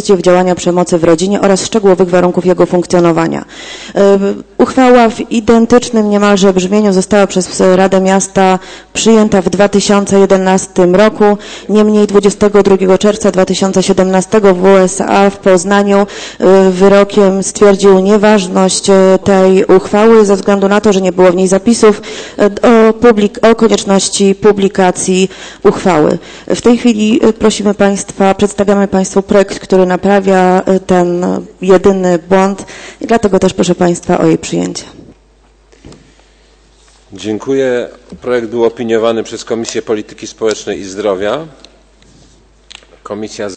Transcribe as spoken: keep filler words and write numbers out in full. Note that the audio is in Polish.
przeciwdziałania przemocy w rodzinie oraz szczegółowych warunków jego funkcjonowania. Uchwała w identycznym niemalże brzmieniu została przez Radę Miasta przyjęta w dwa tysiące jedenastym roku. Niemniej dwudziestego drugiego czerwca dwa tysiące siedemnastego W S A w Poznaniu wyrokiem stwierdził nieważność tej uchwały ze względu na to, że nie było w niej zapisów o, publik o konieczności publikacji uchwały. W tej chwili prosimy Państwa, przedstawiamy Państwu projekt, który naprawia ten jedyny błąd i dlatego też proszę Państwa o jej przyjęcie. Dziękuję. Projekt był opiniowany przez Komisję Polityki Społecznej i Zdrowia. Komisja